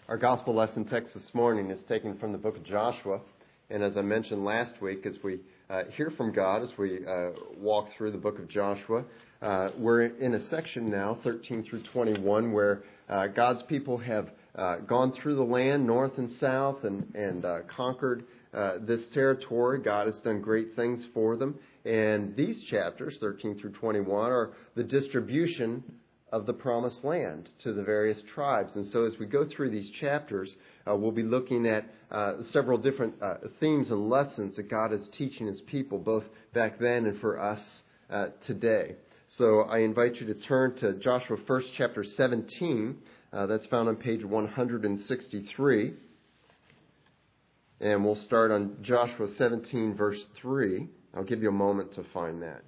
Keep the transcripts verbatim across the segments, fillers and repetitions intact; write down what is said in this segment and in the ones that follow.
Our gospel lesson text this morning is taken from the book of Joshua. And as I mentioned last week, as we uh, hear from God, as we uh, walk through the book of Joshua, uh, we're in a section now, thirteen through twenty-one, where uh, God's people have uh, gone through the land, north and south, and, and uh, conquered uh, this territory. God has done great things for them. And these chapters, thirteen through twenty-one, are the distribution of the promised land to the various tribes. And so as we go through these chapters, uh, we'll be looking at uh, several different uh, themes and lessons that God is teaching His people, both back then and for us uh, today. So I invite you to turn to Joshua first, chapter seventeen. Uh, that's found on page one hundred sixty-three. And we'll start on Joshua seventeen, verse three. I'll give you a moment to find that.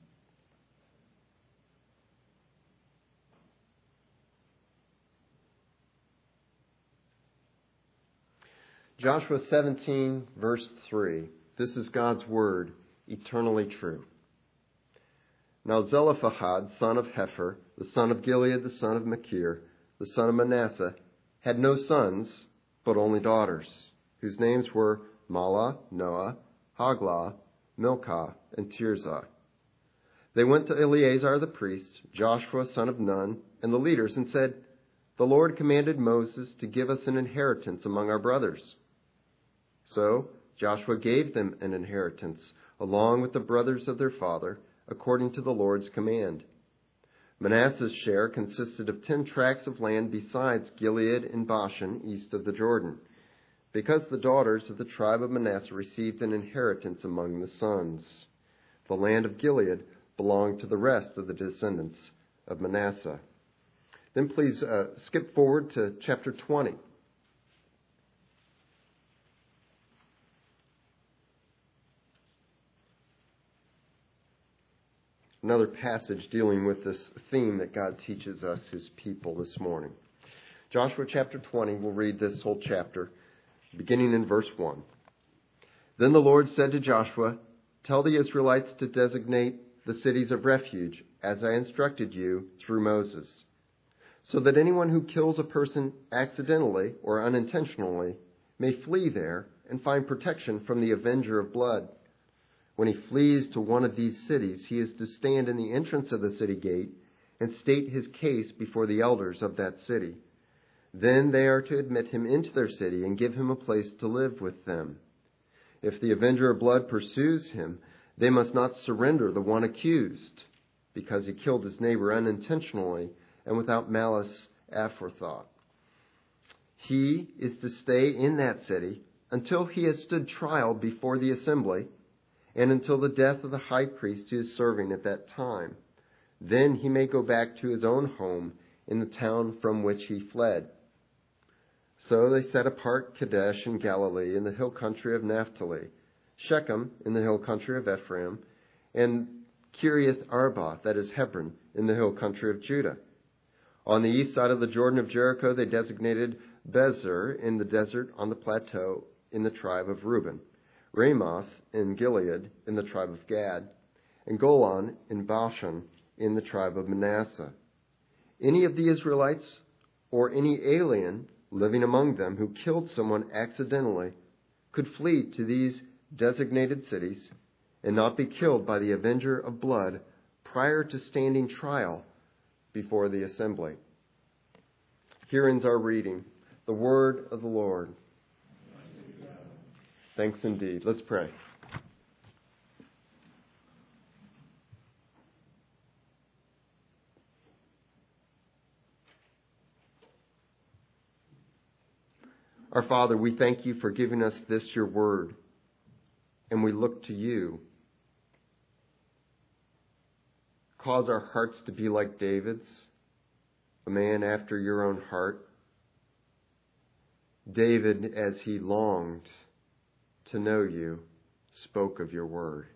Joshua seventeen, verse three. This is God's word, eternally true. Now Zelophehad, son of Hepher, the son of Gilead, the son of Machir, the son of Manasseh, had no sons, but only daughters, whose names were Mahlah, Noah, Haglah, Milcah, and Tirzah. They went to Eleazar the priest, Joshua, son of Nun, and the leaders, and said, "The Lord commanded Moses to give us an inheritance among our brothers." So Joshua gave them an inheritance, along with the brothers of their father, according to the Lord's command. Manasseh's share consisted of ten tracts of land besides Gilead and Bashan, east of the Jordan, because the daughters of the tribe of Manasseh received an inheritance among the sons. The land of Gilead belonged to the rest of the descendants of Manasseh. Then please uh, skip forward to chapter twenty. Another passage dealing with this theme that God teaches us, His people, this morning. Joshua chapter twenty, we'll read this whole chapter, beginning in verse one. Then the Lord said to Joshua, "Tell the Israelites to designate the cities of refuge, as I instructed you through Moses, so that anyone who kills a person accidentally or unintentionally may flee there and find protection from the avenger of blood. When he flees to one of these cities, he is to stand in the entrance of the city gate and state his case before the elders of that city. Then they are to admit him into their city and give him a place to live with them. If the avenger of blood pursues him, they must not surrender the one accused, because he killed his neighbor unintentionally and without malice aforethought. He is to stay in that city until he has stood trial before the assembly, and until the death of the high priest who is serving at that time. Then he may go back to his own home in the town from which he fled." So they set apart Kadesh in Galilee in the hill country of Naphtali, Shechem in the hill country of Ephraim, and Kiriath Arba, that is Hebron, in the hill country of Judah. On the east side of the Jordan of Jericho, they designated Bezer in the desert on the plateau in the tribe of Reuben, Ramoth in Gilead in the tribe of Gad, and Golan in Bashan in the tribe of Manasseh. Any of the Israelites or any alien living among them who killed someone accidentally could flee to these designated cities and not be killed by the avenger of blood prior to standing trial before the assembly. Here ends our reading, the word of the Lord. Thanks indeed. Let's pray. Our Father, we thank you for giving us this, your word, and we look to you. Cause our hearts to be like David's, a man after your own heart. David, as he longed to know you, spoke of your word.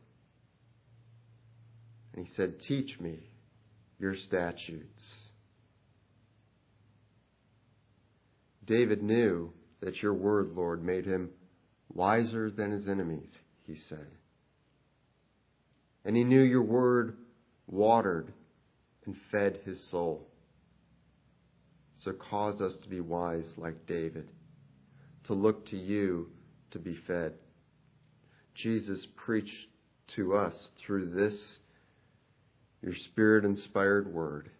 And he said, "Teach me your statutes." David knew that your word, Lord, made him wiser than his enemies, he said. And he knew your word watered and fed his soul. So cause us to be wise like David, to look to you to be fed. Jesus, preach to us through this, your Spirit-inspired word.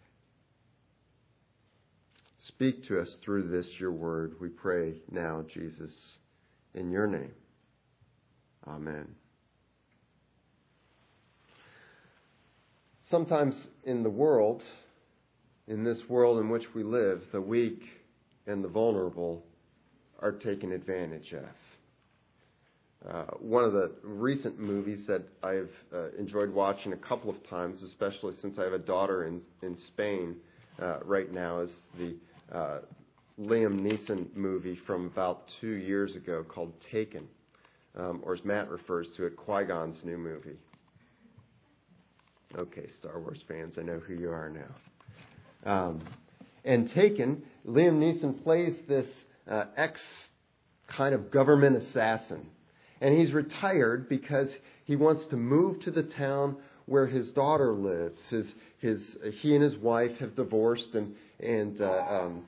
Speak to us through this, your word, we pray now, Jesus, in your name. Amen. Sometimes in the world, in this world in which we live, the weak and the vulnerable are taken advantage of. Uh, one of the recent movies that I've uh, enjoyed watching a couple of times, especially since I have a daughter in, in Spain uh, right now, is the uh, Liam Neeson movie from about two years ago called Taken, um, or as Matt refers to it, Qui-Gon's new movie. Okay, Star Wars fans, I know who you are now. Um, and Taken, Liam Neeson plays this uh, ex kind of government assassin. And he's retired because he wants to move to the town where his daughter lives. His, his, he and his wife have divorced, and and uh, um,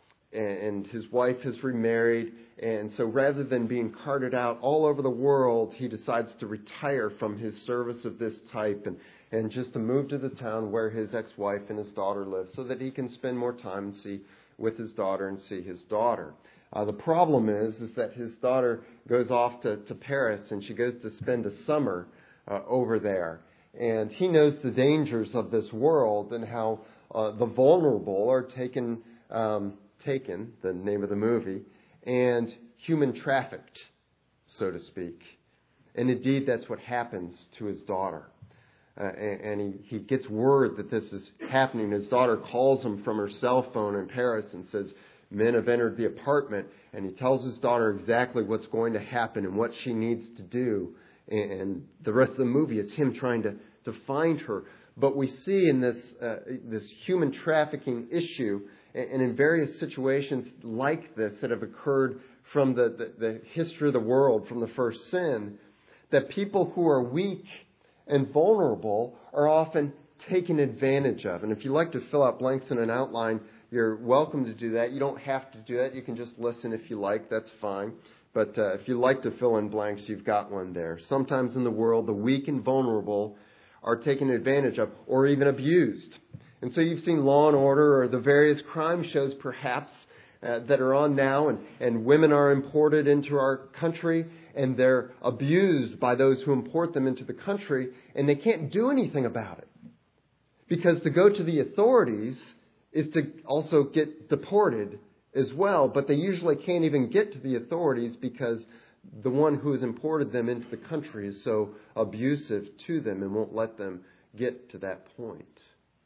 and his wife has remarried. And so, rather than being carted out all over the world, he decides to retire from his service of this type and and just to move to the town where his ex-wife and his daughter live, so that he can spend more time and see with his daughter and see his daughter. Uh, the problem is, is that his daughter goes off to, to Paris, and she goes to spend a summer uh, over there. And he knows the dangers of this world and how uh, the vulnerable are taken, um, taken, the name of the movie, and human trafficked, so to speak. And indeed, that's what happens to his daughter. Uh, and and he, he gets word that this is happening. His daughter calls him from her cell phone in Paris and says, men have entered the apartment, and he tells his daughter exactly what's going to happen and what she needs to do. And the rest of the movie, it's him trying to, to find her. But we see in this uh, this human trafficking issue, and in various situations like this that have occurred from the, the, the history of the world, from the first sin, that people who are weak and vulnerable are often taken advantage of. And if you like to fill out blanks in an outline, you're welcome to do that. You don't have to do that. You can just listen if you like. That's fine. But uh, if you like to fill in blanks, you've got one there. Sometimes in the world, the weak and vulnerable are taken advantage of or even abused. And so you've seen Law and Order or the various crime shows perhaps uh, that are on now, and, and women are imported into our country, and they're abused by those who import them into the country, and they can't do anything about it. Because to go to the authorities is to also get deported as well, but they usually can't even get to the authorities because the one who has imported them into the country is so abusive to them and won't let them get to that point.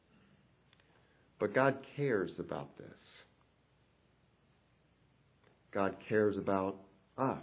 But God cares about this. God cares about us.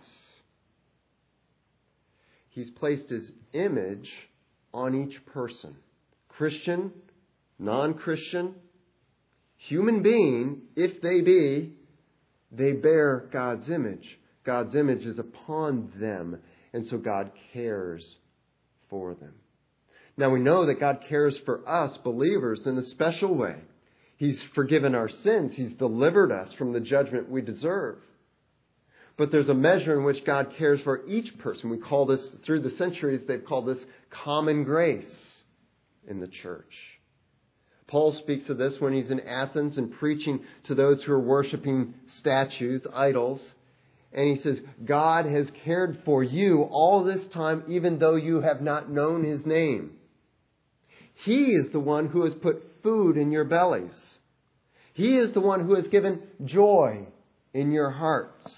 He's placed His image on each person. Christian, non-Christian, human being, if they be, they bear God's image. God's image is upon them, and so God cares for them. Now we know that God cares for us, believers, in a special way. He's forgiven our sins. He's delivered us from the judgment we deserve. But there's a measure in which God cares for each person. We call this, through the centuries, they've called this common grace in the church. Paul speaks of this when he's in Athens and preaching to those who are worshiping statues, idols. And he says, God has cared for you all this time, even though you have not known His name. He is the one who has put food in your bellies. He is the one who has given joy in your hearts.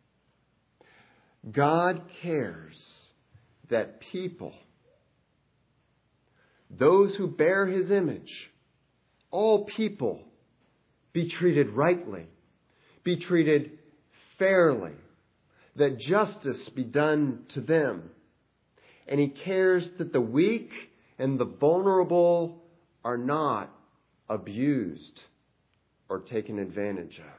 God cares that people, those who bear His image, all people, be treated rightly, be treated fairly, that justice be done to them. And He cares that the weak and the vulnerable are not abused or taken advantage of.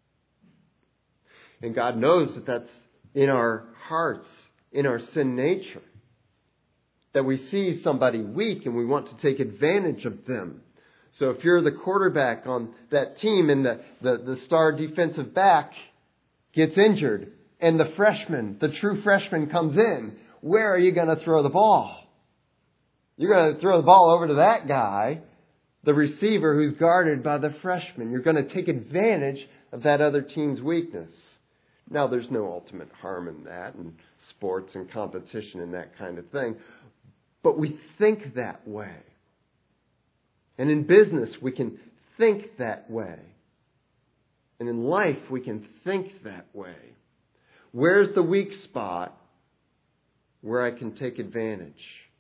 And God knows that that's in our hearts, in our sin nature, that we see somebody weak and we want to take advantage of them. So if you're the quarterback on that team and the, the, the star defensive back gets injured and the freshman, the true freshman comes in, where are you going to throw the ball? You're going to throw the ball over to that guy, the receiver who's guarded by the freshman. You're going to take advantage of that other team's weakness. Now, there's no ultimate harm in that, in sports and competition and that kind of thing. But we think that way. And in business, we can think that way. And in life, we can think that way. Where's the weak spot where I can take advantage?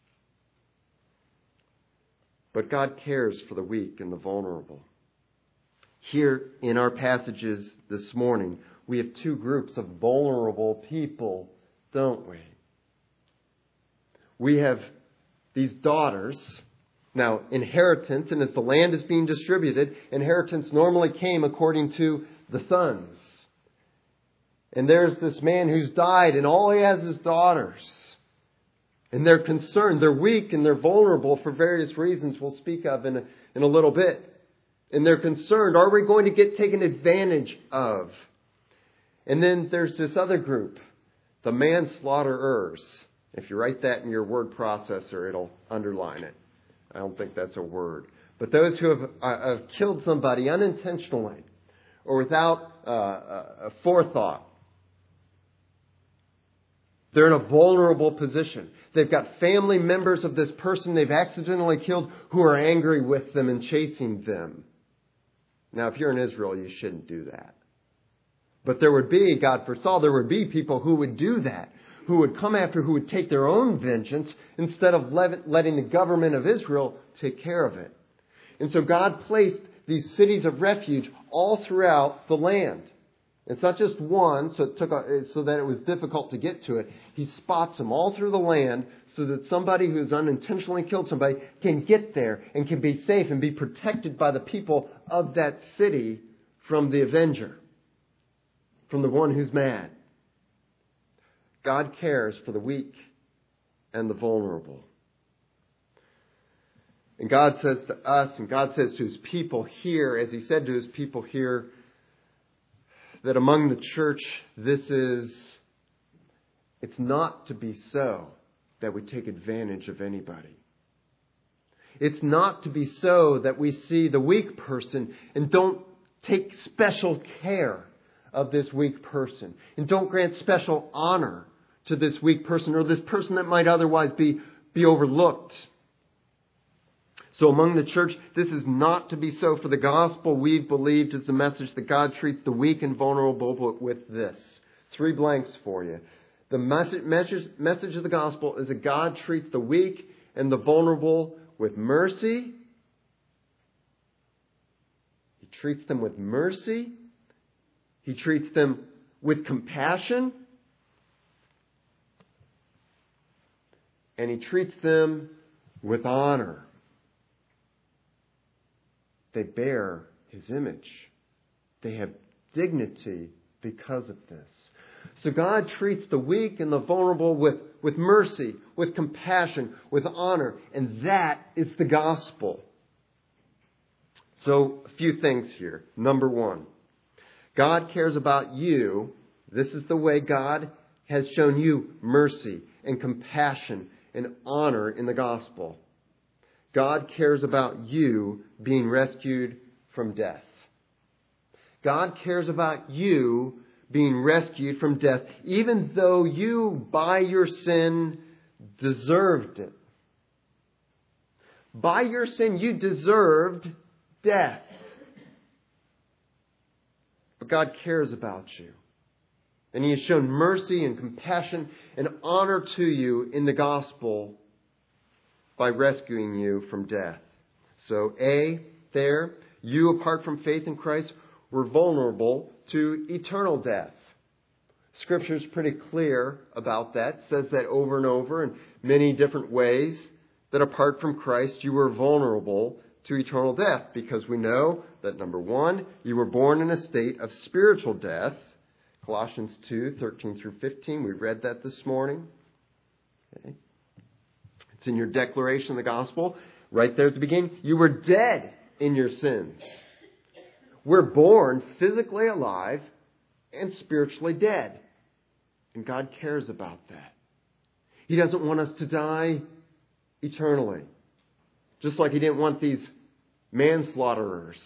But God cares for the weak and the vulnerable. Here in our passages this morning, we have two groups of vulnerable people, don't we? We have these daughters. Now, inheritance, and as the land is being distributed, inheritance normally came according to the sons. And there's this man who's died, and all he has is daughters. And they're concerned, they're weak, and they're vulnerable for various reasons we'll speak of in a, in a little bit. And they're concerned, are we going to get taken advantage of? And then there's this other group, the manslaughterers. If you write that in your word processor, it'll underline it. I don't think that's a word. But those who have, uh, have killed somebody unintentionally or without uh, a forethought. They're in a vulnerable position. They've got family members of this person they've accidentally killed who are angry with them and chasing them. Now, if you're in Israel, you shouldn't do that. But there would be, God foresaw, there would be people who would do that, who would come after, who would take their own vengeance instead of letting the government of Israel take care of it. And so God placed these cities of refuge all throughout the land. It's not just one, so it took a, so that it was difficult to get to it. He spots them all through the land so that somebody who's unintentionally killed somebody can get there and can be safe and be protected by the people of that city from the avenger, from the one who's mad. God cares for the weak and the vulnerable. And God says to us, and God says to His people here, as He said to His people here, that among the church, this is, it's not to be so that we take advantage of anybody. It's not to be so that we see the weak person and don't take special care of this weak person and don't grant special honor to this weak person or this person that might otherwise be, be overlooked. So among the church, this is not to be so. For the gospel we've believed is the message that God treats the weak and vulnerable with this. Three blanks for you. The message, message, message of the gospel is that God treats the weak and the vulnerable with mercy. He treats them with mercy. He treats them with compassion. And He treats them with honor. They bear His image. They have dignity because of this. So God treats the weak and the vulnerable with, with mercy, with compassion, with honor. And that is the gospel. So a few things here. Number one, God cares about you. This is the way God has shown you mercy and compassion and honor in the gospel. God cares about you being rescued from death. God cares about you being rescued from death, even though you, by your sin, deserved it. By your sin, you deserved death. But God cares about you. And He has shown mercy and compassion and honor to you in the gospel by rescuing you from death. So A, there, you apart from faith in Christ were vulnerable to eternal death. Scripture is pretty clear about that. It says that over and over in many different ways, that apart from Christ you were vulnerable to eternal death. Because we know that, number one, you were born in a state of spiritual death. Colossians two, thirteen through fifteen. We read that this morning. Okay. It's in your declaration of the gospel. Right there at the beginning. You were dead in your sins. We're born physically alive and spiritually dead. And God cares about that. He doesn't want us to die eternally. Just like He didn't want these manslaughterers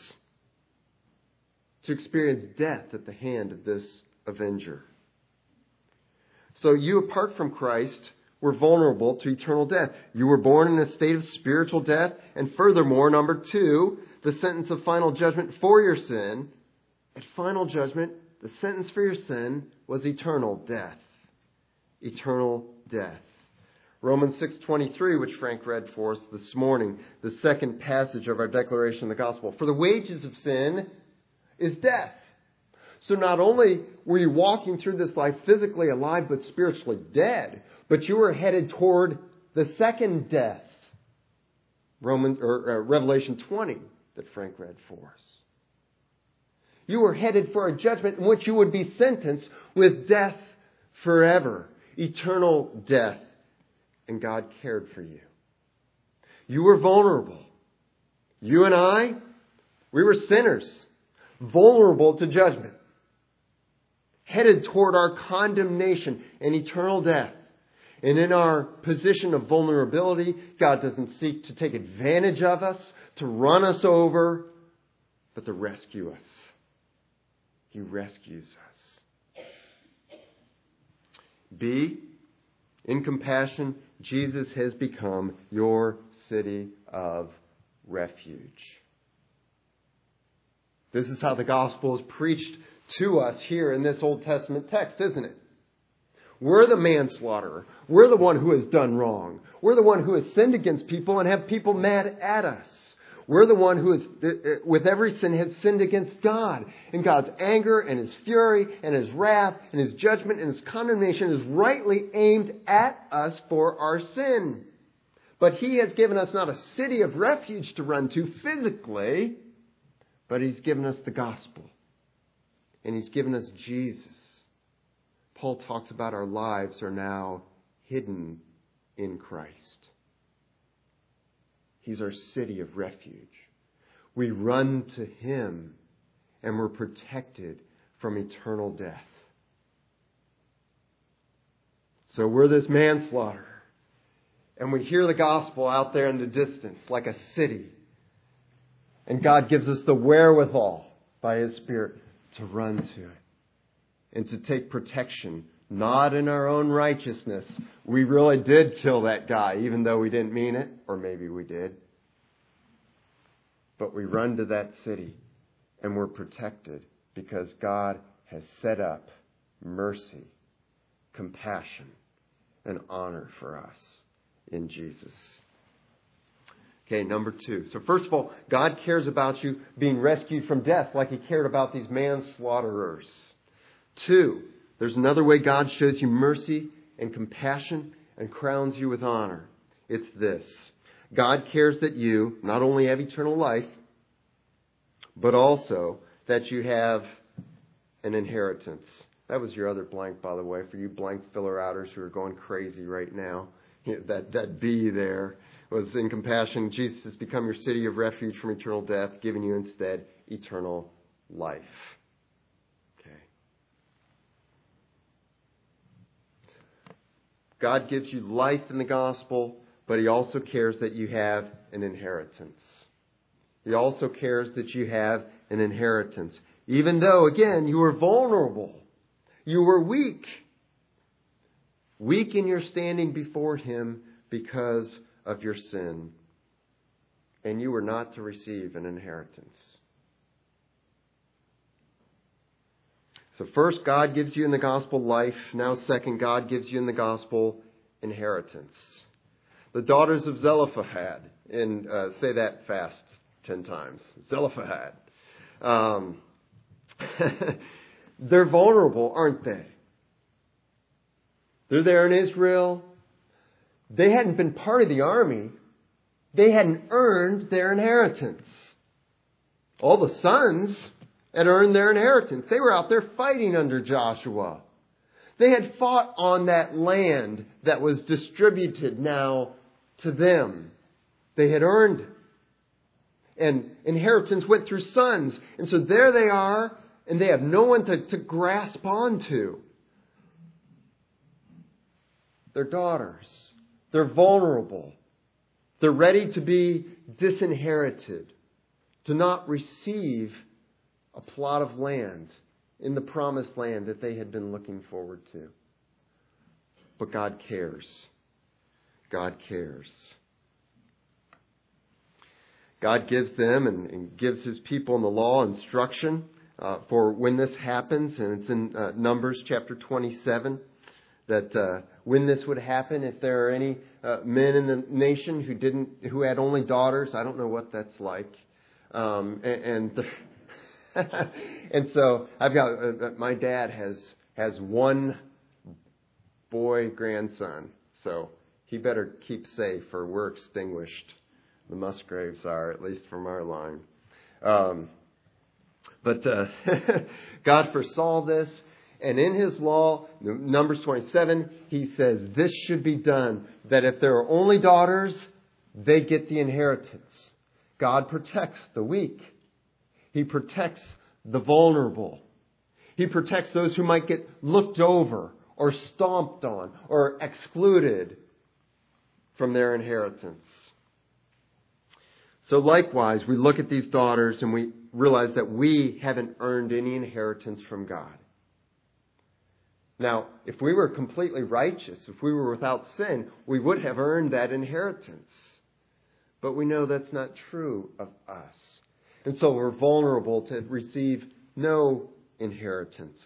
to experience death at the hand of this avenger. So you, apart from Christ, were vulnerable to eternal death. You were born in a state of spiritual death. And furthermore, number two, the sentence of final judgment for your sin. At final judgment, the sentence for your sin was eternal death. Eternal death. Romans six twenty-three, which Frank read for us this morning, the second passage of our declaration of the gospel. For the wages of sin is death. So not only were you walking through this life physically alive but spiritually dead, but you were headed toward the second death. Romans or uh, Revelation twenty that Frank read for us. You were headed for a judgment in which you would be sentenced with death forever, eternal death. And God cared for you. You were vulnerable. You and I, we were sinners, vulnerable to judgment, headed toward our condemnation and eternal death. And in our position of vulnerability, God doesn't seek to take advantage of us, to run us over, but to rescue us. He rescues us. B, in compassion, Jesus has become your city of refuge. This is how the gospel is preached to us here in this Old Testament text, isn't it? We're the manslaughterer. We're the one who has done wrong. We're the one who has sinned against people and have people mad at us. We're the one who is, with every sin, has sinned against God. And God's anger and His fury and His wrath and His judgment and His condemnation is rightly aimed at us for our sin. But He has given us not a city of refuge to run to physically, but He's given us the gospel. And He's given us Jesus. Paul talks about our lives are now hidden in Christ. He's our city of refuge. We run to Him and we're protected from eternal death. So we're this manslaughter. And we hear the gospel out there in the distance like a city. And God gives us the wherewithal by His Spirit to run to it. And to take protection, not in our own righteousness. We really did kill that guy, even though we didn't mean it. Or maybe we did. But we run to that city and we're protected because God has set up mercy, compassion, and honor for us in Jesus. Okay, number two. So first of all, God cares about you being rescued from death like He cared about these manslaughterers. Two, there's another way God shows you mercy and compassion and crowns you with honor. It's this. God cares that you not only have eternal life, but also that you have an inheritance. That was your other blank, by the way, for you blank filler-outers who are going crazy right now. That, that B there was in compassion. Jesus has become your city of refuge from eternal death, giving you instead eternal life. God gives you life in the gospel, but He also cares that you have an inheritance. He also cares that you have an inheritance. Even though, again, you were vulnerable. You were weak. Weak in your standing before Him because of your sin. And you were not to receive an inheritance. So first, God gives you in the gospel life. Now second, God gives you in the gospel inheritance. The daughters of Zelophehad, and uh, say that fast ten times. Zelophehad. Um, they're vulnerable, aren't they? They're there in Israel. They hadn't been part of the army. They hadn't earned their inheritance. All the sons had earned their inheritance. They were out there fighting under Joshua. They had fought on that land that was distributed now to them. They had earned it. And inheritance went through sons. And so there they are, and they have no one to, to grasp onto. They're daughters. They're vulnerable. They're ready to be disinherited, to not receive a plot of land in the promised land that they had been looking forward to. But God cares. God cares. God gives them and, and gives His people in the law instruction uh, for when this happens. And it's in uh, Numbers chapter twenty-seven that uh, when this would happen, if there are any uh, men in the nation who didn't, who had only daughters, I don't know what that's like. Um, and and, and so I've got uh, my dad has has one boy grandson, so he better keep safe or we're extinguished. The Musgraves are, at least from our line. Um, but uh, God foresaw this, and in His law, Numbers twenty-seven, He says this should be done, that if there are only daughters, they get the inheritance. God protects the weak. He protects the vulnerable. He protects those who might get looked over or stomped on or excluded from their inheritance. So likewise, we look at these daughters and we realize that we haven't earned any inheritance from God. Now, if we were completely righteous, if we were without sin, we would have earned that inheritance. But we know that's not true of us. And so we're vulnerable to receive no inheritance.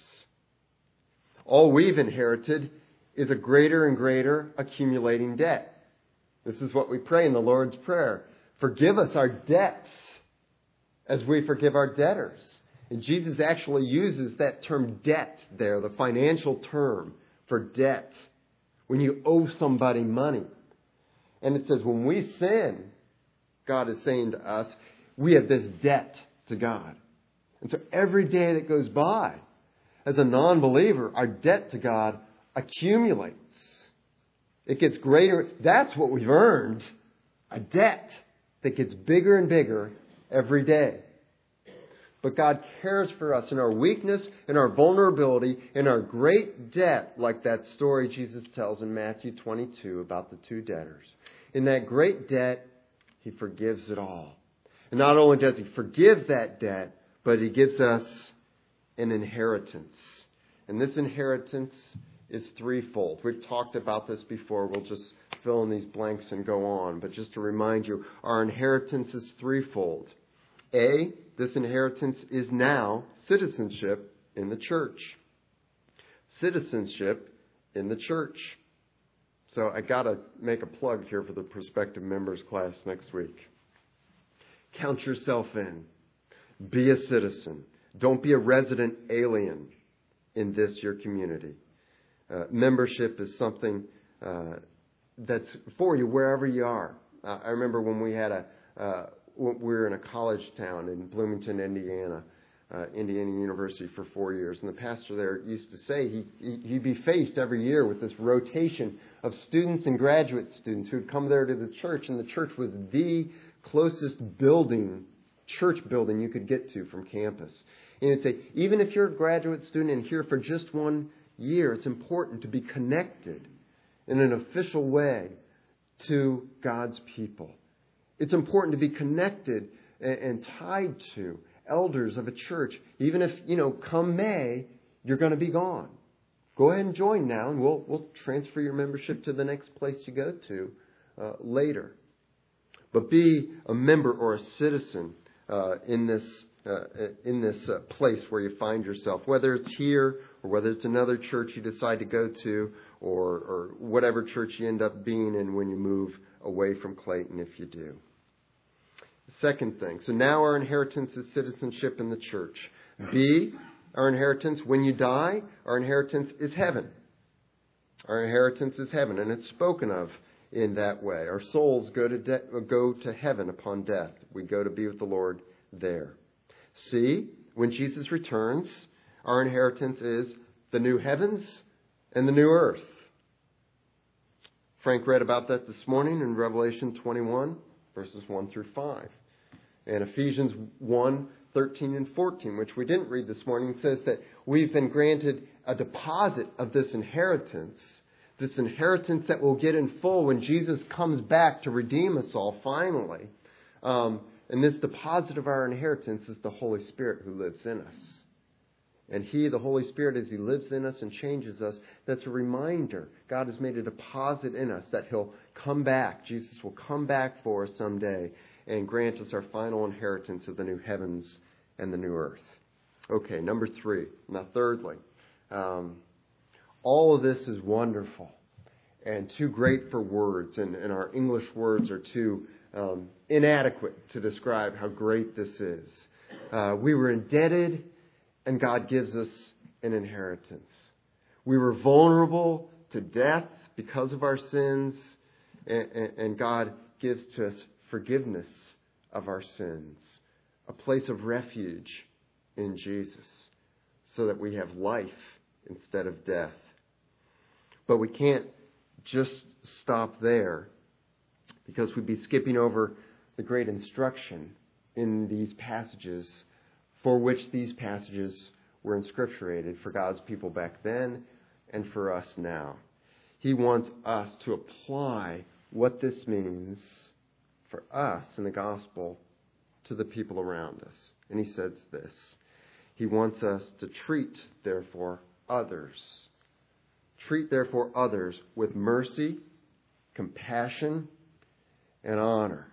All we've inherited is a greater and greater accumulating debt. This is what we pray in the Lord's Prayer. Forgive us our debts as we forgive our debtors. And Jesus actually uses that term debt there, the financial term for debt, when you owe somebody money. And it says when we sin, God is saying to us, we have this debt to God. And so every day that goes by, as a non-believer, our debt to God accumulates. It gets greater. That's what we've earned, a debt that gets bigger and bigger every day. But God cares for us in our weakness, in our vulnerability, in our great debt, like that story Jesus tells in Matthew twenty-two about the two debtors. In that great debt, He forgives it all. And not only does He forgive that debt, but He gives us an inheritance. And this inheritance is threefold. We've talked about this before. We'll just fill in these blanks and go on. But just to remind you, our inheritance is threefold. A, this inheritance is now citizenship in the church. Citizenship in the church. So I got to make a plug here for the prospective members class next week. Count yourself in. Be a citizen. Don't be a resident alien in this, your community. Uh, membership is something uh, that's for you wherever you are. Uh, I remember when we had a, uh, we were in a college town in Bloomington, Indiana, uh, Indiana University for four years. And the pastor there used to say he, he'd be faced every year with this rotation of students and graduate students who would come there to the church. And the church was the closest building, church building you could get to from campus. And he'd say, even if you're a graduate student and here for just one year, it's important to be connected in an official way to God's people. It's important to be connected and, and tied to elders of a church. Even if, you know, come May, you're going to be gone. Go ahead and join now, and we'll we'll transfer your membership to the next place you go to uh, later. But be a member or a citizen uh, in this uh, in this uh, place where you find yourself, whether it's here or whether it's another church you decide to go to, or or whatever church you end up being in when you move away from Clayton, if you do. The second thing, so now our inheritance is citizenship in the church. B, our inheritance, when you die, our inheritance is heaven. Our inheritance is heaven, and it's spoken of in that way. Our souls go to de- go to heaven upon death. We go to be with the Lord there. C, when Jesus returns, our inheritance is the new heavens and the new earth. Frank read about that this morning in Revelation twenty-one, verses one through five. And Ephesians one, thirteen and fourteen, which we didn't read this morning, says that we've been granted a deposit of this inheritance, this inheritance that we'll get in full when Jesus comes back to redeem us all finally. Um, and this deposit of our inheritance is the Holy Spirit who lives in us. And He, the Holy Spirit, as He lives in us and changes us, that's a reminder. God has made a deposit in us that He'll come back. Jesus will come back for us someday and grant us our final inheritance of the new heavens and the new earth. Okay, number three. Now, thirdly, um, all of this is wonderful and too great for words, and, and our English words are too um, inadequate to describe how great this is. Uh, we were indebted, and God gives us an inheritance. We were vulnerable to death because of our sins, and, and God gives to us forgiveness of our sins, a place of refuge in Jesus, so that we have life instead of death. But we can't just stop there, because we'd be skipping over the great instruction in these passages for which these passages were inscripturated for God's people back then and for us now. He wants us to apply what this means for us in the gospel to the people around us. And he says this: He wants us to treat, therefore, others. Treat, therefore, others with mercy, compassion, and honor.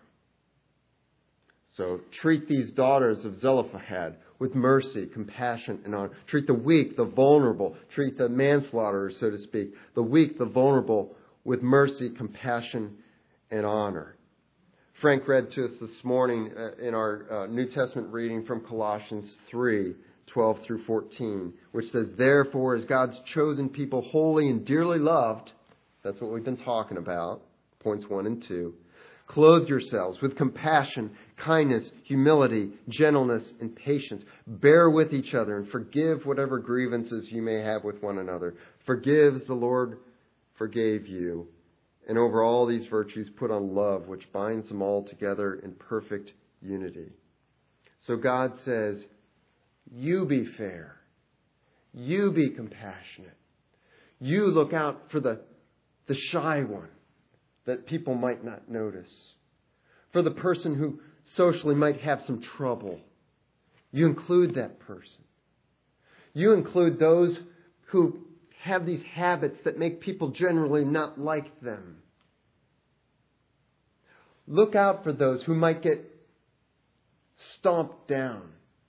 So treat these daughters of Zelophehad with mercy, compassion, and honor. Treat the weak, the vulnerable. Treat the manslaughterers, so to speak. The weak, the vulnerable, with mercy, compassion, and honor. Frank read to us this morning uh, in our uh, New Testament reading from Colossians three, twelve through fourteen, which says, Therefore, as God's chosen people, holy and dearly loved, that's what we've been talking about, points one and two, clothe yourselves with compassion, kindness, humility, gentleness, and patience. Bear with each other and forgive whatever grievances you may have with one another. Forgive as the Lord forgave you. And over all these virtues put on love, which binds them all together in perfect unity. So God says, you be fair. You be compassionate. You look out for the, the shy one that people might not notice. For the person who socially might have some trouble. You include that person. You include those who have these habits that make people generally not like them. Look out for those who might get stomped down,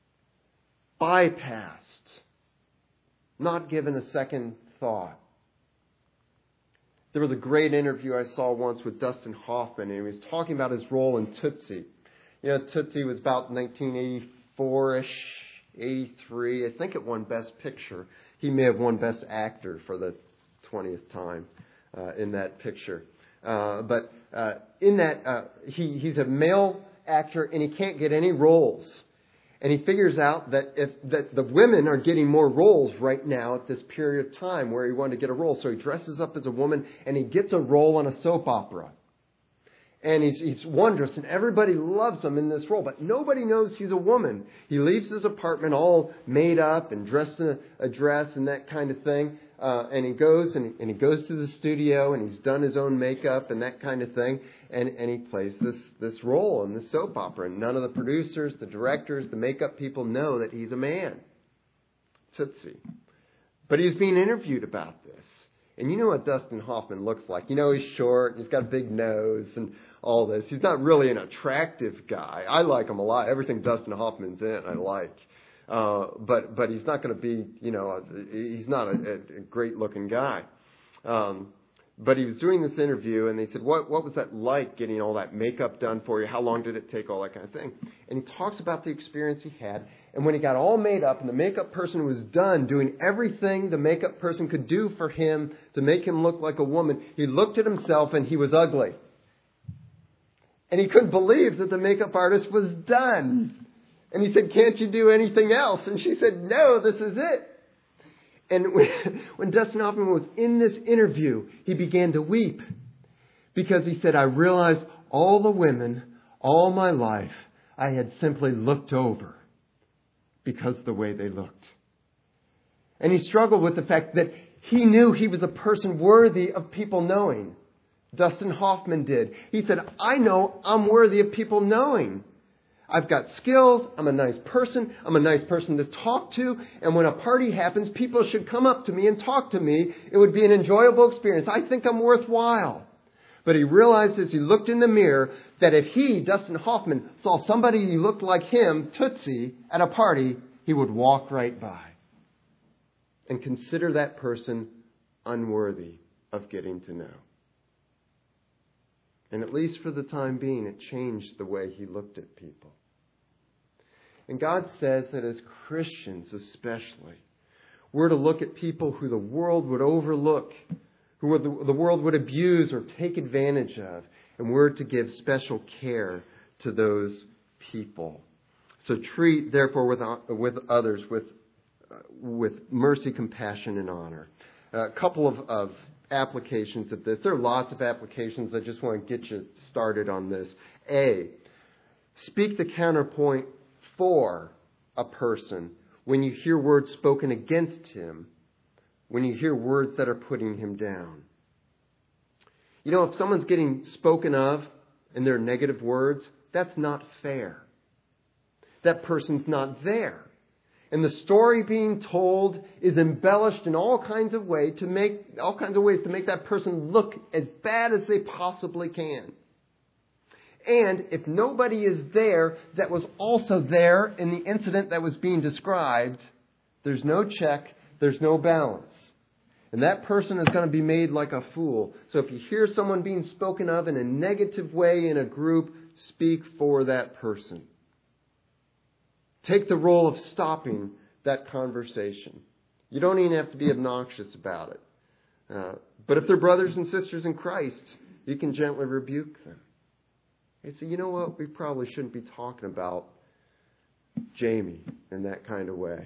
bypassed, not given a second thought. There was a great interview I saw once with Dustin Hoffman, and he was talking about his role in Tootsie. You know, Tootsie was about nineteen eighty-four-ish, eighty-three. I think it won Best Picture. He may have won Best Actor for the twentieth time uh, in that picture. Uh, but uh, in that, uh, he, he's a male actor, and he can't get any roles. And he figures out that if that the women are getting more roles right now at this period of time where he wanted to get a role. So he dresses up as a woman, and he gets a role on a soap opera. And he's, he's wondrous, and everybody loves him in this role, but nobody knows he's a woman. He leaves his apartment all made up and dressed in a, a dress and that kind of thing. Uh, and he goes and, and he goes to the studio, and he's done his own makeup and that kind of thing. And, and he plays this, this role in the soap opera. And none of the producers, the directors, the makeup people know that he's a man. Tootsie. But he's being interviewed about this. And you know what Dustin Hoffman looks like. You know he's short, and he's got a big nose and all this. He's not really an attractive guy. I like him a lot. Everything Dustin Hoffman's in, I like. Uh, but but he's not going to be, you know, a, he's not a, a great-looking guy. Um, but he was doing this interview, and they said, what, what was that like, getting all that makeup done for you? How long did it take, all that kind of thing? And he talks about the experience he had. And when he got all made up and the makeup person was done doing everything the makeup person could do for him to make him look like a woman, he looked at himself and he was ugly. And he couldn't believe that the makeup artist was done. And he said, can't you do anything else? And she said, no, this is it. And when, when Dustin Hoffman was in this interview, he began to weep. Because he said, I realized all the women, all my life, I had simply looked over because of the way they looked. And he struggled with the fact that he knew he was a person worthy of people knowing. Dustin Hoffman did. He said, I know I'm worthy of people knowing. I've got skills. I'm a nice person. I'm a nice person to talk to. And when a party happens, people should come up to me and talk to me. It would be an enjoyable experience. I think I'm worthwhile. But he realized as he looked in the mirror that if he, Dustin Hoffman, saw somebody who looked like him, Tootsie, at a party, he would walk right by and consider that person unworthy of getting to know. And at least for the time being, it changed the way he looked at people. And God says that as Christians especially, we're to look at people who the world would overlook, who the, the world would abuse or take advantage of, and we're to give special care to those people. So treat, therefore, with, with others with, uh, with mercy, compassion, and honor. A couple of, of applications of this. There are lots of applications. I just want to get you started on this. A, speak the counterpoint for a person when you hear words spoken against him, when you hear words that are putting him down. You know, if someone's getting spoken of and they're negative words, that's not fair. That person's not there. And the story being told is embellished in all kinds of ways to make all kinds of ways to make that person look as bad as they possibly can. And if nobody is there that was also there in the incident that was being described, there's no check, there's no balance. And that person is going to be made like a fool. So if you hear someone being spoken of in a negative way in a group, speak for that person. Take the role of stopping that conversation. You don't even have to be obnoxious about it. Uh, but if they're brothers and sisters in Christ, you can gently rebuke them. And say, you know what? We probably shouldn't be talking about Jamie in that kind of way.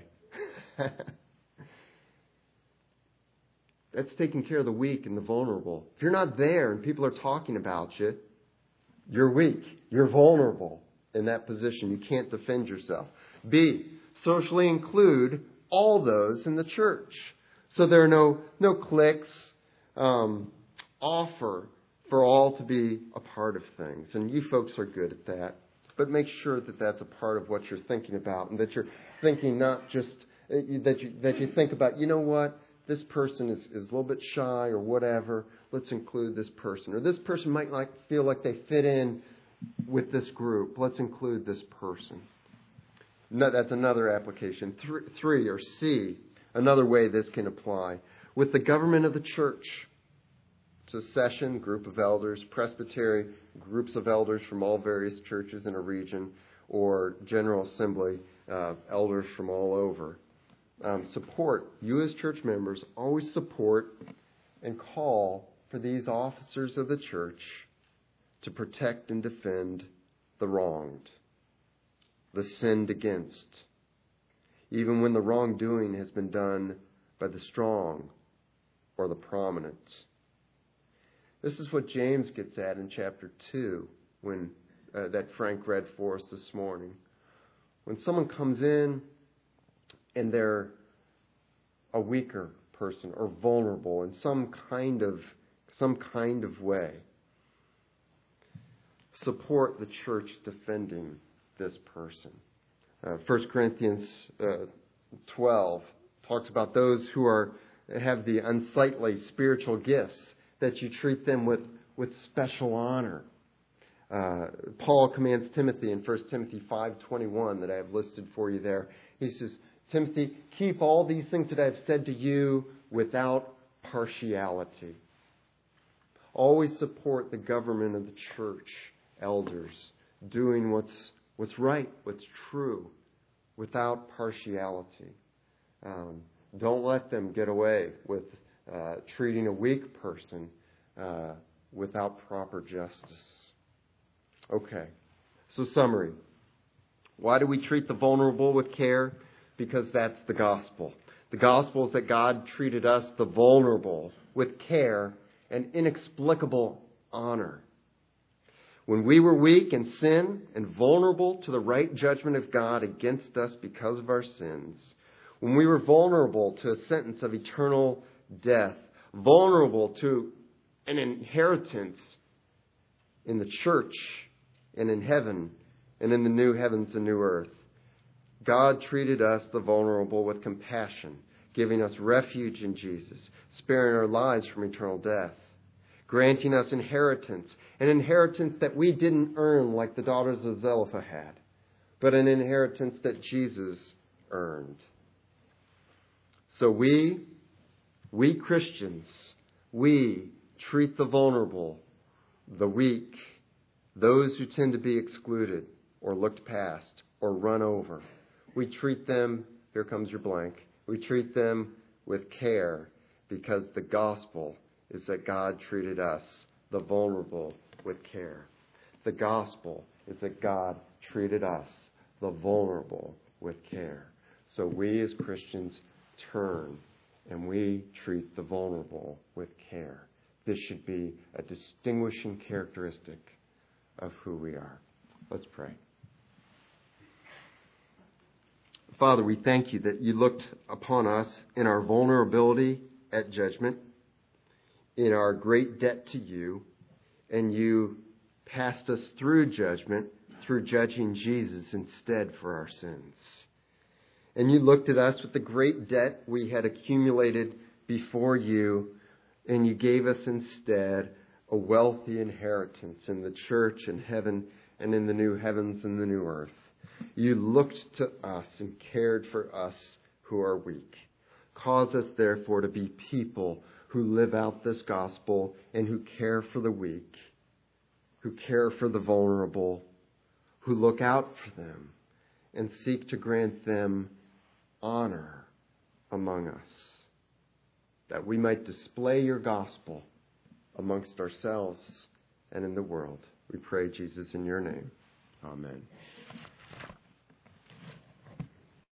That's taking care of the weak and the vulnerable. If you're not there and people are talking about you, you're weak. You're vulnerable in that position. You can't defend yourself. B, socially include all those in the church. So there are no, no cliques. Um, offer for all to be a part of things. And you folks are good at that. But make sure that that's a part of what you're thinking about. And that you're thinking not just, that you, that you think about, you know what? This person is, is a little bit shy or whatever. Let's include this person. Or this person might like feel like they fit in with this group. Let's include this person. No, that's another application. Three, three, or C, another way this can apply. With the government of the church. So session, group of elders, presbytery, groups of elders from all various churches in a region, or general assembly, uh, elders from all over. Um, support, you as church members, always support and call for these officers of the church to protect and defend the wronged, the sinned against, even when the wrongdoing has been done by the strong or the prominent. This is what James gets at in chapter two, when uh, that Frank read for us this morning. When someone comes in and they're a weaker person or vulnerable in some kind of some kind of way, support the church defending this person. Uh, First Corinthians uh, twelve talks about those who are have the unsightly spiritual gifts, that you treat them with, with special honor. Uh, Paul commands Timothy in First Timothy five twenty-one that I have listed for you there. He says, Timothy, keep all these things that I have said to you without partiality. Always support the government of the church, elders, doing what's what's right, what's true, without partiality. Um, don't let them get away with uh, treating a weak person uh, without proper justice. Okay, so summary. Why do we treat the vulnerable with care? Because that's the gospel. The gospel is that God treated us, the vulnerable, with care and inexplicable honor. When we were weak in sin and vulnerable to the right judgment of God against us because of our sins, when we were vulnerable to a sentence of eternal death, vulnerable to an inheritance in the church and in heaven and in the new heavens and new earth, God treated us, the vulnerable, with compassion, giving us refuge in Jesus, sparing our lives from eternal death, granting us inheritance, an inheritance that we didn't earn like the daughters of Zelophehad, but an inheritance that Jesus earned. So we, we Christians, we treat the vulnerable, the weak, those who tend to be excluded or looked past or run over. We treat them, here comes your blank, we treat them with care because the gospel is that God treated us, the vulnerable, with care. The gospel is that God treated us, the vulnerable, with care. So we as Christians turn and we treat the vulnerable with care. This should be a distinguishing characteristic of who we are. Let's pray. Father, we thank you that you looked upon us in our vulnerability at judgment, in our great debt to you, and you passed us through judgment through judging Jesus instead for our sins. And you looked at us with the great debt we had accumulated before you, and you gave us instead a wealthy inheritance in the church and heaven and in the new heavens and the new earth. You looked to us and cared for us who are weak. Cause us, therefore, to be people who live out this gospel and who care for the weak, who care for the vulnerable, who look out for them and seek to grant them honor among us, that we might display your gospel amongst ourselves and in the world. We pray, Jesus, in your name. Amen.